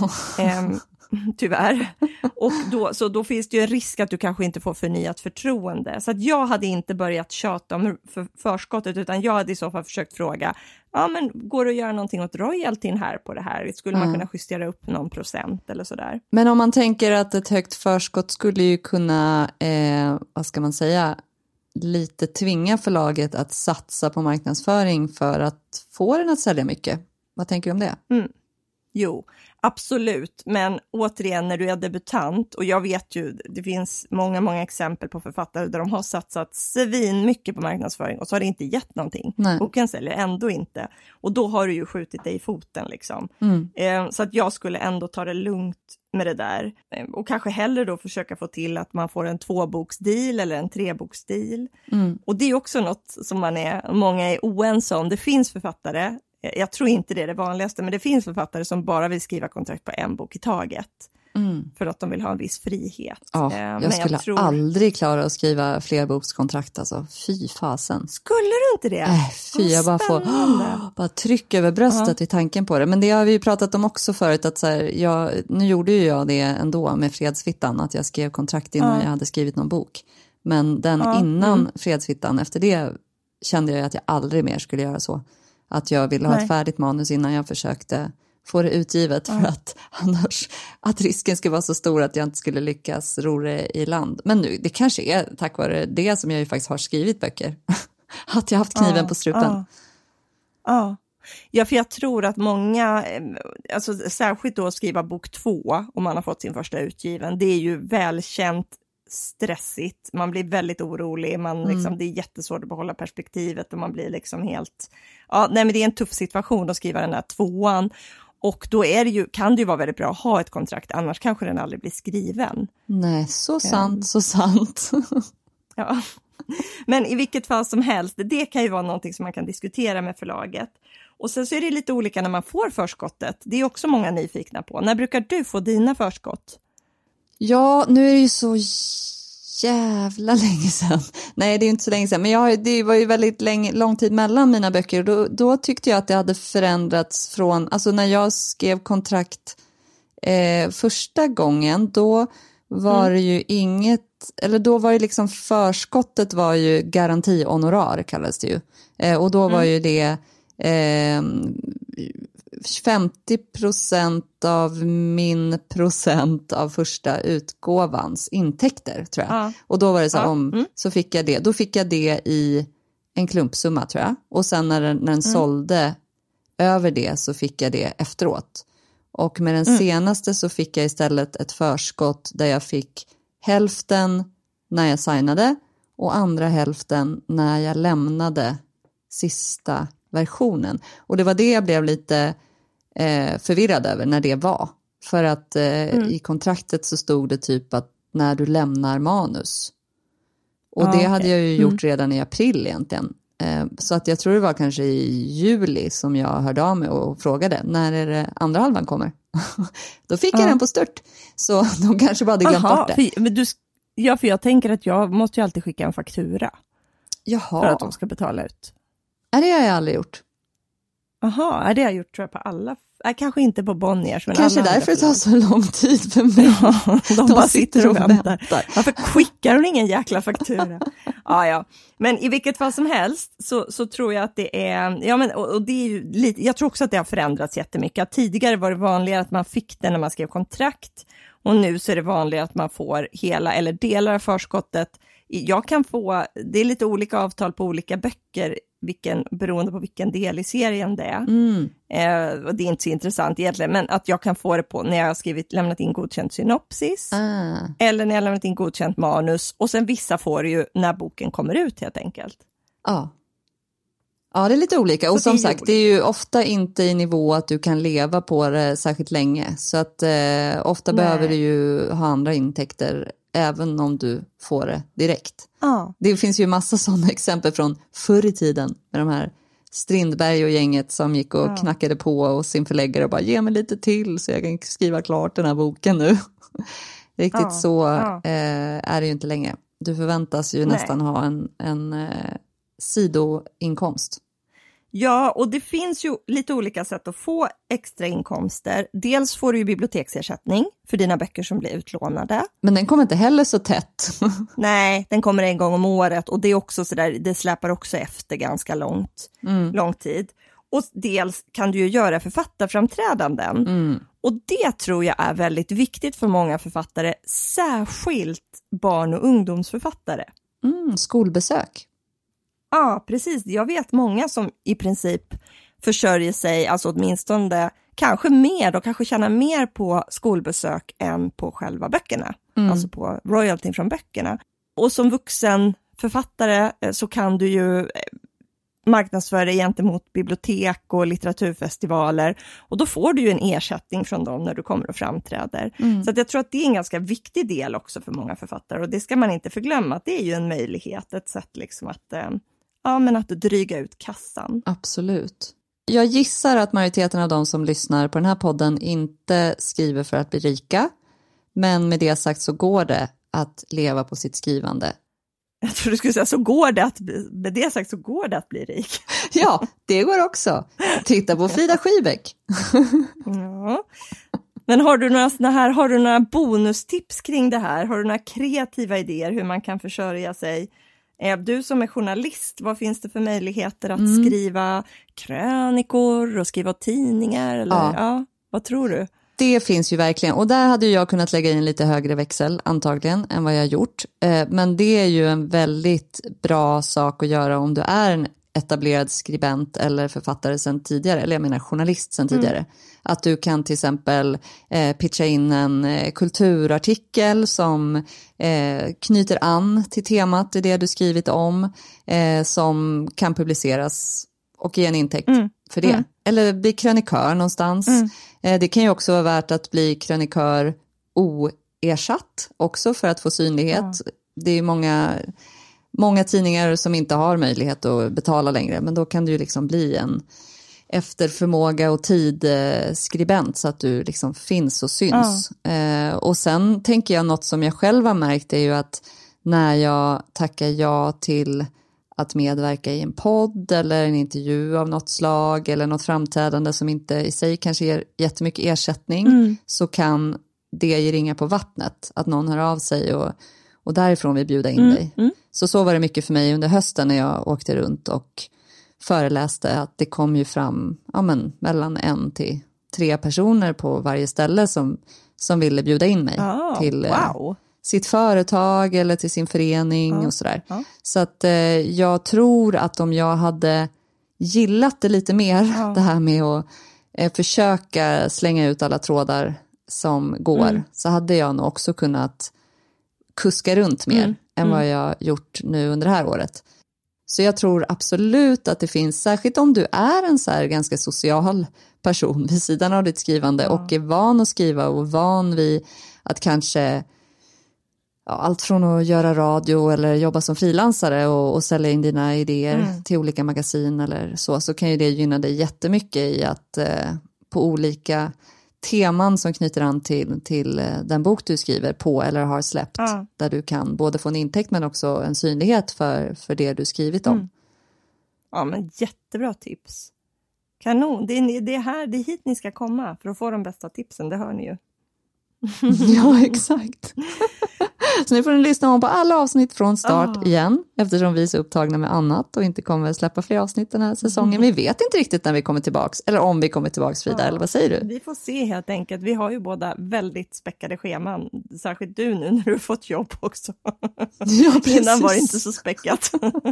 Tyvärr. Och då finns det ju en risk att du kanske inte får förnyat förtroende. Så att jag hade inte börjat tjata om förskottet, utan jag hade i så fall försökt fråga, men går det att göra någonting åt royaltyn här på det här? Skulle man kunna justera upp någon procent eller sådär? Men om man tänker att ett högt förskott skulle ju kunna, vad ska man säga, lite tvinga förlaget att satsa på marknadsföring för att få den att sälja mycket. Vad tänker du om det? Jo, absolut. Men återigen, när du är debutant, och jag vet ju, det finns många exempel på författare där de har satsat svin mycket på marknadsföring och så har det inte gett någonting. Boken säljer ändå inte. Och då har du ju skjutit dig i foten liksom. Så att jag skulle ändå ta det lugnt med det där. Och kanske hellre då försöka få till att man får en 2-boksdeal eller en 3-boksdeal. Och det är också något som många är oense om. Det finns författare, jag tror inte det är det vanligaste, men det finns författare som bara vill skriva kontrakt på en bok i taget. För att de vill ha en viss frihet. Jag skulle aldrig klara att skriva flerbokskontrakt, alltså. Fy fasen. Skulle du inte det? Jag bara får bara tryck över bröstet vid tanken på det. Men det har vi ju pratat om också förut, att nu gjorde ju jag det ändå med Fredsfittan, att jag skrev kontrakt innan jag hade skrivit någon bok. Men innan Fredsfittan, efter det kände jag att jag aldrig mer skulle göra så. Att jag ville ha ett färdigt manus innan jag försökte få det utgivet, för att annars att risken skulle vara så stor att jag inte skulle lyckas ro det i land. Men nu, det kanske är tack vare det som jag ju faktiskt har skrivit böcker. Att jag haft kniven på strupen. Ja, för jag tror att många, alltså särskilt då skriva bok 2 om man har fått sin första utgiven, det är ju välkänt stressigt. Man blir väldigt orolig, det är jättesvårt att behålla perspektivet och man blir liksom helt, men det är en tuff situation att skriva den här 2:an. Och då kan det ju vara väldigt bra att ha ett kontrakt, annars kanske den aldrig blir skriven. Nej, så sant, så sant. Ja. Men i vilket fall som helst, det kan ju vara någonting som man kan diskutera med förlaget. Och sen så är det lite olika när man får förskottet. Det är också många nyfikna på. När brukar du få dina förskott? Ja, nu är det ju så jävla länge sedan. Nej, det är inte så länge sedan. Men det var ju väldigt lång tid mellan mina böcker. Då tyckte jag att det hade förändrats från... Alltså när jag skrev kontrakt första gången, då var det ju inget... Eller då var ju liksom förskottet var ju garantihonorar kallas det ju. Och då var ju det 50% av min procent av första utgåvans intäkter tror jag. Ja. Och då var det så här, så fick jag det. Då fick jag det i en klumpsumma tror jag. Och sen när den sålde över det så fick jag det efteråt. Och med den senaste så fick jag istället ett förskott där jag fick hälften när jag signade och andra hälften när jag lämnade sista versionen. Och det var det jag blev lite förvirrad över när det var. För att i kontraktet så stod det typ att när du lämnar manus. Och det hade jag ju gjort redan i april egentligen. Så att jag tror det var kanske i juli som jag hörde av mig och frågade när är det andra halvan kommer. Då fick jag den på stört. Så de kanske bara hade glömt bort det. För jag tänker att jag måste ju alltid skicka en faktura. Jaha. För att de ska betala ut. Det har jag aldrig gjort. Jaha, det har jag gjort tror jag på alla. Kanske inte på Bonniers. Men kanske därför det tar så lång tid för mig. Ja, de bara sitter och väntar. Varför skickar hon ingen jäkla faktura? Ja. Men i vilket fall som helst så tror jag att det är... Ja, men, och det är ju lite, jag tror också att det har förändrats jättemycket. Att tidigare var det vanligare att man fick det när man skrev kontrakt. Och nu så är det vanligare att man får hela eller delar av förskottet. Jag kan få... Det är lite olika avtal på olika böcker. Beroende på vilken del i serien det är. Och det är inte så intressant egentligen, men att jag kan få det på när jag har lämnat in godkänt synopsis eller när jag har lämnat in godkänt manus, och sen vissa får det ju när boken kommer ut helt enkelt. Ja, det är lite olika, och som sagt det är ju ofta inte i nivå att du kan leva på det särskilt länge, så att ofta behöver du ju ha andra intäkter även om du får det direkt. Det finns ju massa sådana exempel från förr i tiden med de här Strindberg och gänget som gick och knackade på och sin förläggare och bara ge mig lite till så jag kan skriva klart den här boken nu. Riktigt så är det ju inte längre. Du förväntas ju nästan ha en sidoinkomst. Ja, och det finns ju lite olika sätt att få extra inkomster. Dels får du ju biblioteksersättning för dina böcker som blir utlånade. Men den kommer inte heller så tätt. Nej, den kommer en gång om året, och det är också så där, det släpar också efter ganska lång tid. Och dels kan du ju göra författarframträdanden. Och det tror jag är väldigt viktigt för många författare, särskilt barn- och ungdomsförfattare. Skolbesök. Ja, precis. Jag vet många som i princip försörjer sig, alltså åtminstone kanske mer, och kanske tjänar mer på skolbesök än på själva böckerna. Alltså på royalty från böckerna. Och som vuxen författare så kan du ju marknadsföra dig gentemot bibliotek och litteraturfestivaler, och då får du ju en ersättning från dem när du kommer och framträder. Så att jag tror att det är en ganska viktig del också för många författare, och det ska man inte förglömma, att det är ju en möjlighet, ett sätt liksom att dryga ut kassan. Absolut. Jag gissar att majoriteten av de som lyssnar på den här podden inte skriver för att bli rika, men med det sagt så går det att leva på sitt skrivande. Jag tror du skulle säga med det sagt så går det att bli rik. Ja, det går också. Titta på Frida Skibeck. Ja. Men har du några bonustips kring det här? Har du några kreativa idéer hur man kan försörja sig? Du som är journalist, vad finns det för möjligheter att skriva krönikor och skriva tidningar? Eller, vad tror du? Det finns ju verkligen, och där hade jag kunnat lägga in lite högre växel antagligen än vad jag gjort. Men det är ju en väldigt bra sak att göra om du är etablerad skribent eller författare sedan tidigare, eller jag menar journalist sedan tidigare. Att du kan till exempel pitcha in en kulturartikel som knyter an till temat i det du skrivit om, som kan publiceras och ge en intäkt för det. Eller bli krönikör någonstans. Det kan ju också vara värt att bli krönikör oersatt också för att få synlighet. Det är många tidningar som inte har möjlighet att betala längre, men då kan du ju liksom bli en efter förmåga och tid skribent så att du liksom finns och syns. Och sen tänker jag något som jag själv har märkt är ju att när jag tackar ja till att medverka i en podd eller en intervju av något slag eller något framträdande som inte i sig kanske ger jättemycket ersättning, så kan det ge ringa på vattnet, att någon hör av sig och därifrån vill bjuda in dig. Så var det mycket för mig under hösten när jag åkte runt och föreläste, att det kom ju fram mellan 1 till 3 personer på varje ställe som ville bjuda in mig till sitt företag eller till sin förening och sådär. Så att jag tror att om jag hade gillat det lite mer, det här med att försöka slänga ut alla trådar som går, så hade jag nog också kunnat kuska runt mer än vad jag gjort nu under det här året. Så jag tror absolut att det finns, särskilt om du är en så här ganska social person vid sidan av ditt skrivande och är van att skriva och van vid att kanske allt från att göra radio eller jobba som frilansare och sälja in dina idéer till olika magasin eller så kan ju det gynna dig jättemycket i att på olika teman som knyter an till den bok du skriver på eller har släppt, där du kan både få en intäkt men också en synlighet för det du skrivit om. Ja, men jättebra tips. Kanon, det är hit ni ska komma för att få de bästa tipsen, det hör ni ju. Ja, exakt. Så nu får ni lyssna om på alla avsnitt från start igen, eftersom vi är så upptagna med annat och inte kommer släppa fler avsnitt den här säsongen. Vi vet inte riktigt när vi kommer tillbaks, eller om vi kommer tillbaks, Frida, eller vad säger du? Vi får se helt enkelt. Vi har ju båda väldigt späckade scheman, särskilt du nu när du har fått jobb också. Ja, innan var det inte så späckat.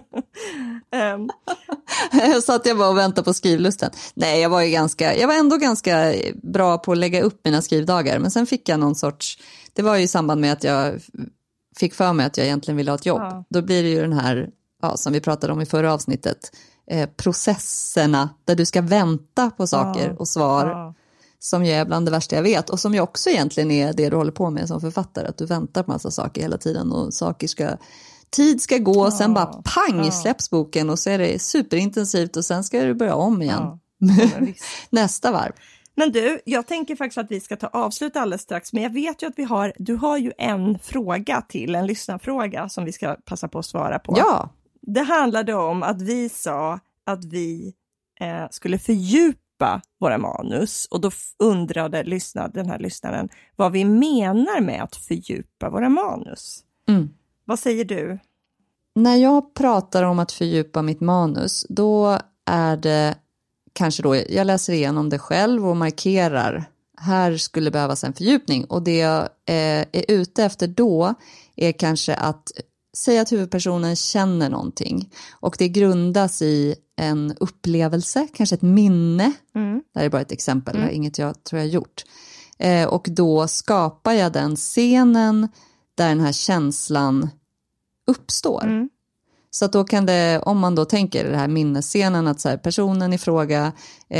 Så att jag bara och väntade på skrivlusten. Nej, jag var ändå ganska bra på att lägga upp mina skrivdagar, men sen fick jag någon sorts, det var ju i samband med att jag fick för mig att jag egentligen ville ha ett jobb. Då blir det ju den här, som vi pratade om i förra avsnittet, processerna där du ska vänta på saker och svar, som ju är bland det värsta jag vet, och som ju också egentligen är det du håller på med som författare, att du väntar på massa saker hela tiden och tid ska gå och sen bara pang släpps boken och så är det superintensivt och sen ska du börja om igen nästa varv. Men du, jag tänker faktiskt att vi ska ta avslut alldeles strax, men jag vet ju att du har ju en fråga till, en lyssnarfråga som vi ska passa på att svara på. Ja. Det handlade om att vi sa att vi skulle fördjupa våra manus, och då undrade den här lyssnaren vad vi menar med att fördjupa våra manus. Vad säger du? När jag pratar om att fördjupa mitt manus, då är det kanske då jag läser igenom det själv och markerar, här skulle behövas en fördjupning, och det jag är ute efter då är kanske att säga att huvudpersonen känner någonting och det grundas i en upplevelse, kanske ett minne. Det här är bara ett exempel, inget jag tror jag gjort. Och då skapar jag den scenen där den här känslan uppstår. Så att då kan det, om man då tänker det här minnesscenen, att så här, personen i fråga,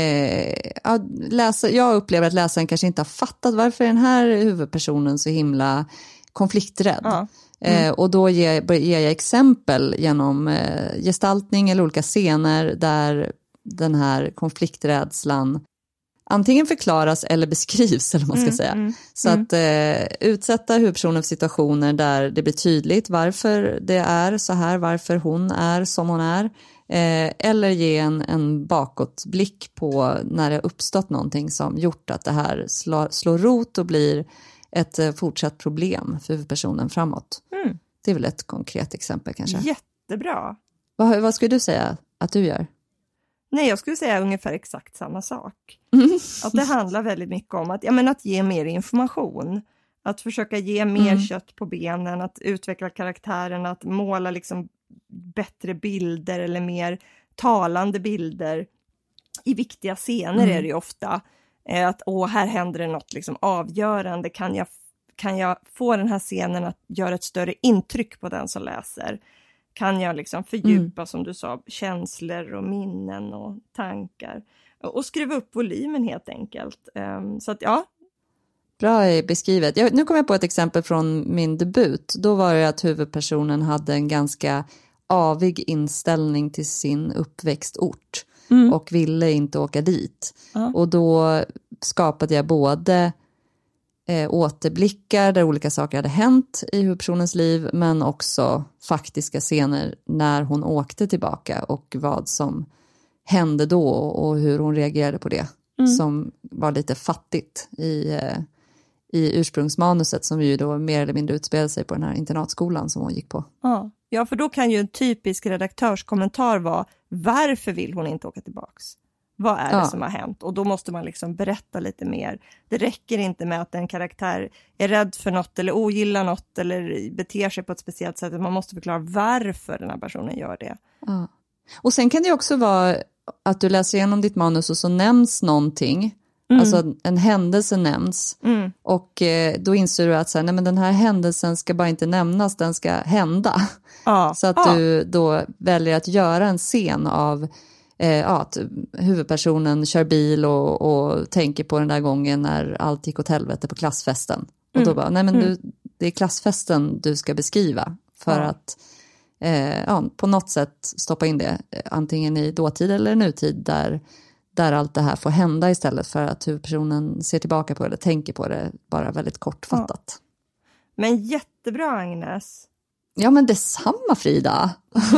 jag upplever att läsaren kanske inte har fattat varför den här huvudpersonen så himla konflikträdd. Och då ger jag exempel genom gestaltning eller olika scener där den här konflikträdslan antingen förklaras eller beskrivs, eller man ska säga. Så att utsätta huvudpersonen för situationer där det blir tydligt varför det är så här, varför hon är som hon är. Eller ge en bakåtblick på när det har uppstått någonting som gjort att det här slår rot och blir ett fortsatt problem för huvudpersonen framåt. Det är väl ett konkret exempel kanske. Jättebra. Vad skulle du säga att du gör? Nej, jag skulle säga ungefär exakt samma sak. Att det handlar väldigt mycket om att ge mer information. Att försöka ge mer kött på benen, att utveckla karaktären, att måla liksom bättre bilder eller mer talande bilder i viktiga scener är det ju ofta. Att här händer det något liksom avgörande. Kan jag få den här scenen att göra ett större intryck på den som läser? Kan jag liksom fördjupa, som du sa, känslor och minnen och tankar? Och skruva upp volymen helt enkelt. Så att Bra beskrivet. Nu kommer jag på ett exempel från min debut. Då var det att huvudpersonen hade en ganska avig inställning till sin uppväxtort. Och ville inte åka dit. Och då skapade jag både återblickar där olika saker hade hänt i huvudpersonens liv, men också faktiska scener när hon åkte tillbaka och vad som hände då och hur hon reagerade på det. Som var lite fattigt i ursprungsmanuset, som ju då mer eller mindre utspelade sig på den här internatskolan som hon gick på. Ja, för då kan ju en typisk redaktörskommentar vara: varför vill hon inte åka tillbaks? Vad är det som har hänt? Och då måste man liksom berätta lite mer. Det räcker inte med att en karaktär är rädd för något eller ogillar något eller beter sig på ett speciellt sätt. Man måste förklara varför den här personen gör det. Och sen kan det också vara att du läser igenom ditt manus och så nämns någonting. Alltså en händelse nämns. Och då inser du att så här, nej, men den här händelsen ska bara inte nämnas, den ska hända. Så att du då väljer att göra en scen av att huvudpersonen kör bil och tänker på den där gången när allt gick åt helvete på klassfesten. Och då bara, nej men det är klassfesten du ska beskriva för att på något sätt stoppa in det antingen i dåtid eller nutid där allt det här får hända istället för att huvudpersonen ser tillbaka på det eller tänker på det bara väldigt kortfattat. Men jättebra, Agnes. Ja, men detsamma, Frida.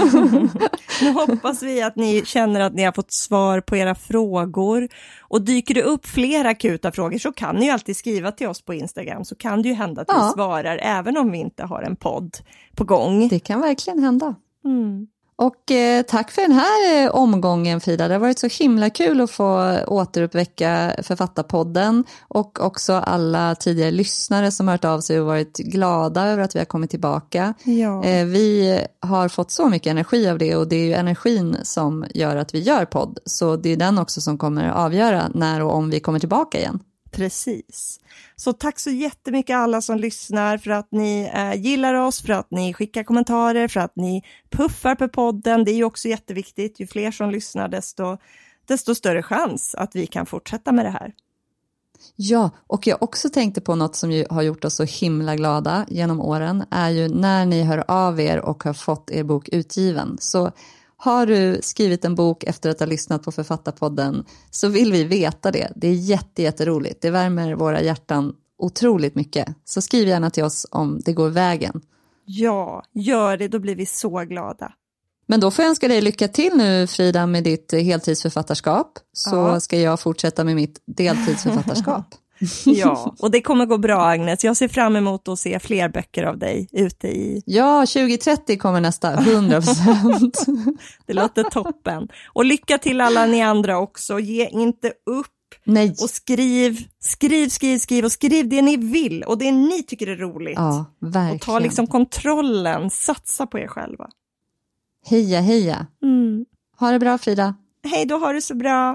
Nu hoppas vi att ni känner att ni har fått svar på era frågor. Och dyker det upp fler akuta frågor så kan ni ju alltid skriva till oss på Instagram. Så kan det ju hända att vi svarar även om vi inte har en podd på gång. Det kan verkligen hända. Och tack för den här omgången, Frida. Det har varit så himla kul att få återuppväcka Författarpodden. Och också alla tidigare lyssnare som har hört av sig och varit glada över att vi har kommit tillbaka. Vi har fått så mycket energi av det, och det är ju energin som gör att vi gör podd. Så det är den också som kommer avgöra när och om vi kommer tillbaka igen. Precis. Så tack så jättemycket alla som lyssnar för att ni gillar oss, för att ni skickar kommentarer, för att ni puffar på podden. Det är ju också jätteviktigt. Ju fler som lyssnar desto större chans att vi kan fortsätta med det här. Ja, och jag också tänkte på något som ju har gjort oss så himla glada genom åren är ju när ni hör av er och har fått er bok utgiven. Så har du skrivit en bok efter att ha lyssnat på Författarpodden så vill vi veta det. Det är jätteroligt. Det värmer våra hjärtan otroligt mycket. Så skriv gärna till oss om det går vägen. Ja, gör det. Då blir vi så glada. Men då får jag önska dig lycka till nu, Frida, med ditt heltidsförfattarskap. Så ska jag fortsätta med mitt deltidsförfattarskap. Ja, och det kommer gå bra, Agnes. Jag ser fram emot att se fler böcker av dig ute i... Ja, 2030 kommer nästa, 100%. Det låter toppen. Och lycka till alla ni andra också. Ge inte upp. Nej. Och skriv och skriv det ni vill. Och det ni tycker är roligt. Ja, verkligen. Och ta liksom kontrollen. Satsa på er själva. Heja. Ha det bra, Frida. Hej då, ha det så bra.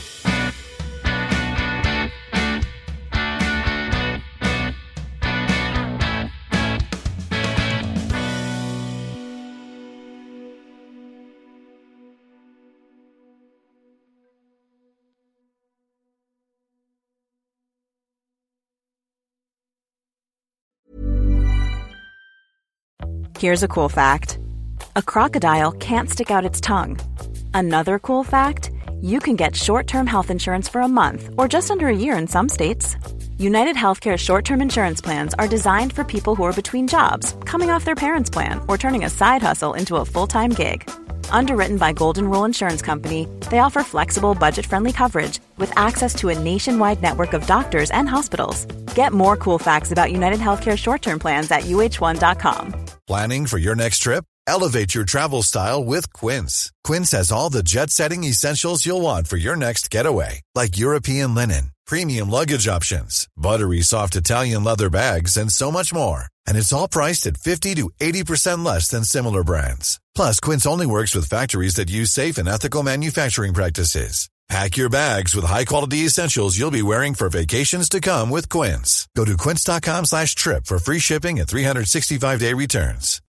Here's a cool fact. A crocodile can't stick out its tongue. Another cool fact, you can get short-term health insurance for a month or just under a year in some states. United Healthcare short-term insurance plans are designed for people who are between jobs, coming off their parents' plan, or turning a side hustle into a full-time gig. Underwritten by Golden Rule Insurance Company, they offer flexible, budget-friendly coverage with access to a nationwide network of doctors and hospitals. Get more cool facts about United Healthcare short-term plans at uh1.com. Planning for your next trip? Elevate your travel style with Quince. Quince has all the jet-setting essentials you'll want for your next getaway, like European linen, premium luggage options, buttery soft Italian leather bags, and so much more. And it's all priced at 50 to 80% less than similar brands. Plus, Quince only works with factories that use safe and ethical manufacturing practices. Pack your bags with high-quality essentials you'll be wearing for vacations to come with Quince. Go to quince.com/trip for free shipping and 365-day returns.